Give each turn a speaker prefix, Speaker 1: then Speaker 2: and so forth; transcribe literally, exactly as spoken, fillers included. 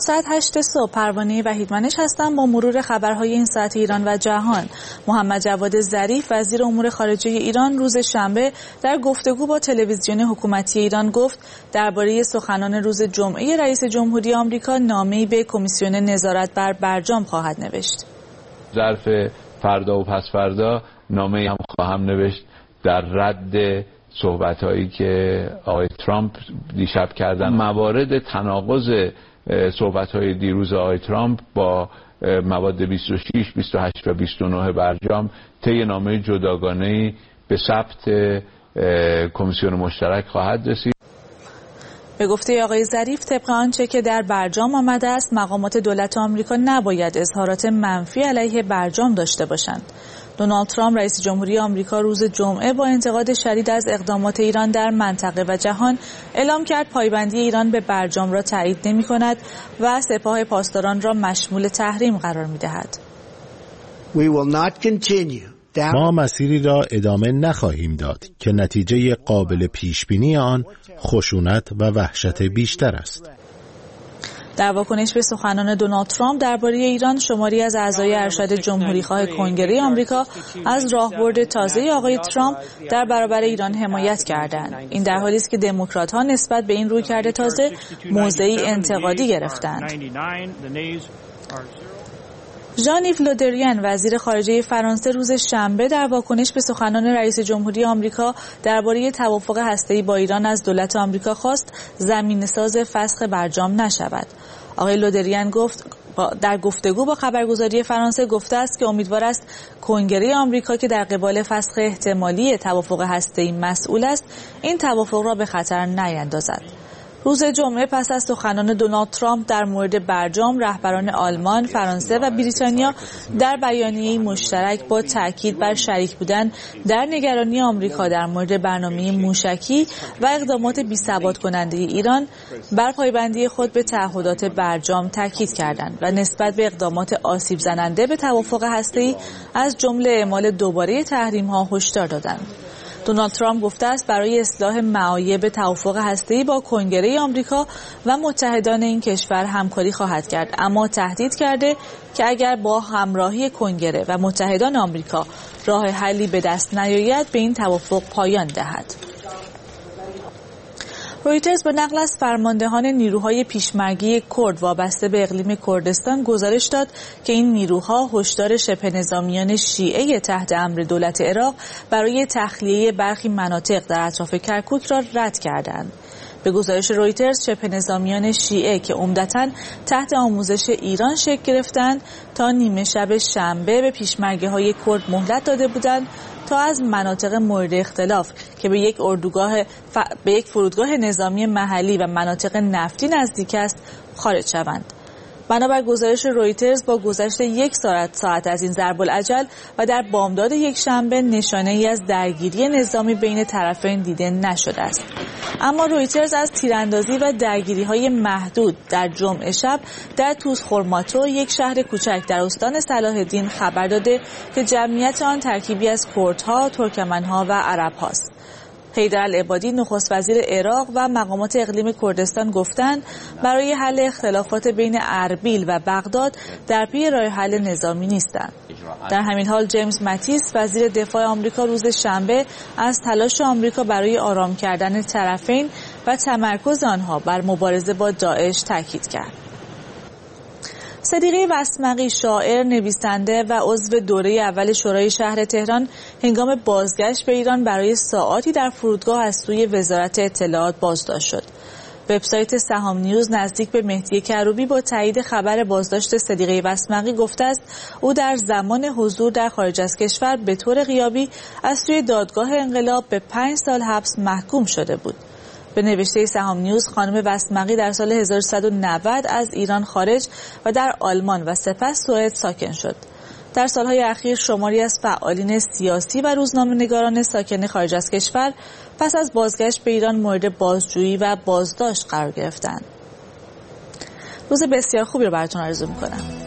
Speaker 1: ساعت هشت صبح پروانه وحیدمنش هستم با مرور خبرهای این ساعت ایران و جهان. محمد جواد ظریف وزیر امور خارجه ایران روز شنبه در گفتگو با تلویزیون حکومتی ایران گفت درباره سخنان روز جمعه رئیس جمهوری آمریکا نامه‌ای به کمیسیون نظارت بر برجام خواهد نوشت.
Speaker 2: ظرف فردا و پس فردا نامه‌ای هم خواهم نوشت در رد صحبت‌هایی که آقای ترامپ دیشب کردن. موارد تناقض صحبت‌های دیروز آقای ترامپ با مواد بیست و شش، بیست و هشت و بیست و نه برجام طی نامه جداگانه‌ای به ثبت کمیسیون مشترک خواهد رسید.
Speaker 1: به گفته آقای ظریف طبق آنچه که در برجام آمده است مقامات دولت آمریکا نباید اظهارات منفی علیه برجام داشته باشند. دونالد ترامپ رئیس جمهوری آمریکا روز جمعه با انتقاد شدید از اقدامات ایران در منطقه و جهان اعلام کرد پایبندی ایران به برجام را تایید نمی‌کند و سپاه پاسداران را مشمول تحریم قرار می‌دهد.
Speaker 3: ما مسیری را ادامه نخواهیم داد که نتیجه قابل پیشبینی آن خشونت و وحشت بیشتر است.
Speaker 1: در واکنش به سخنان دونالد ترامپ درباره ایران، شماری از اعضای ارشد جمهوری‌خواه کنگره آمریکا از راهبرد تازه آقای ترامپ در برابر ایران حمایت کردند. این در حالی است که دموکرات‌ها نسبت به این رویکرد تازه موضعی انتقادی گرفتند. ژان-ایو لودریان وزیر خارجه فرانسه روز شنبه در واکنش به سخنان رئیس جمهوری آمریکا درباره توافق هسته‌ای با ایران از دولت آمریکا خواست زمینه‌ساز فسخ برجام نشود. آقای لودریان گفت در گفتگو با خبرگزاری فرانسه گفته است که امیدوار است کنگره آمریکا که در قبال فسخ احتمالی توافق هسته‌ای مسئول است این توافق را به خطر نیندازد. روز جمعه پس از سخنان دونالد ترامپ در مورد برجام، رهبران آلمان، فرانسه و بریتانیا در بیانیه‌ای مشترک با تاکید بر شریک بودن در نگرانی آمریکا در مورد برنامه موشکی و اقدامات بی‌ثبات کننده ایران بر پایبندی خود به تعهدات برجام تاکید کردند و نسبت به اقدامات آسیب زننده به توافق هسته‌ای از جمله اعمال دوباره تحریم‌ها هشدار دادند. دونالد ترامپ گفته است برای اصلاح معایب توافق هسته‌ای با کنگره آمریکا و متحدان این کشور همکاری خواهد کرد، اما تهدید کرده که اگر با همراهی کنگره و متحدان آمریکا راه حلی به دست نیاید به این توافق پایان دهد. رویترز به نقل از فرماندهان نیروهای پیشمرگی کرد وابسته به اقلیم کردستان گزارش داد که این نیروها هشدار شبه نظامیان شیعه تحت امر دولت عراق برای تخلیه برخی مناطق در اطراف کرکوک را رد کردند. به گزارش رویترز شبه نظامیان شیعه که عمدتاً تحت آموزش ایران شکل گرفتند تا نیمه شب شنبه به پیشمرگی‌های کرد مهلت داده بودند تا از مناطق مورد اختلاف که به یک اردوگاه ف... به یک فرودگاه نظامی محلی و مناطق نفتی نزدیک است خارج شوند. بنابر گزارش رویترز با گذشت یک ساعت ساعت از این ضرب العجل و در بامداد یک شنبه نشانه‌ای از درگیری نظامی بین طرفین دیده نشده است. اما رویترز از تیراندازی و درگیری‌های محدود در جمعه شب در توزخرماتو، یک شهر کوچک در استان صلاح الدین خبر داده که جمعیت آن ترکیبی از کردها، ترکمنها و عرب‌هاست. حیدرالعبادی نخست وزیر عراق و مقامات اقلیم کردستان گفتند برای حل اختلافات بین اربیل و بغداد در پی راه حل نظامی نیستند. در همین حال جیمز ماتیس وزیر دفاع آمریکا روز شنبه از تلاش آمریکا برای آرام کردن طرفین و تمرکز آنها بر مبارزه با داعش تاکید کرد. صدیقه وسمقی شاعر، نویسنده و عضو دوره اول شورای شهر تهران هنگام بازگشت به ایران برای ساعاتی در فرودگاه از سوی وزارت اطلاعات بازداشت شد. وبسایت سهام نیوز نزدیک به مهدی کروبی با تایید خبر بازداشت صدیقه وسمقی گفته است او در زمان حضور در خارج از کشور به طور غیابی از سوی دادگاه انقلاب به پنج سال حبس محکوم شده بود. به نوشته سهام نیوز خانم وسمقی در سال هزار و سیصد و نود از ایران خارج و در آلمان و سپس سوئد ساکن شد. در سالهای اخیر شماری از فعالین سیاسی و روزنامه‌نگاران ساکن خارج از کشور پس از بازگشت به ایران مورد بازجویی و بازداشت قرار گرفتند. روز بسیار خوبی رو براتون آرزو می‌کنم.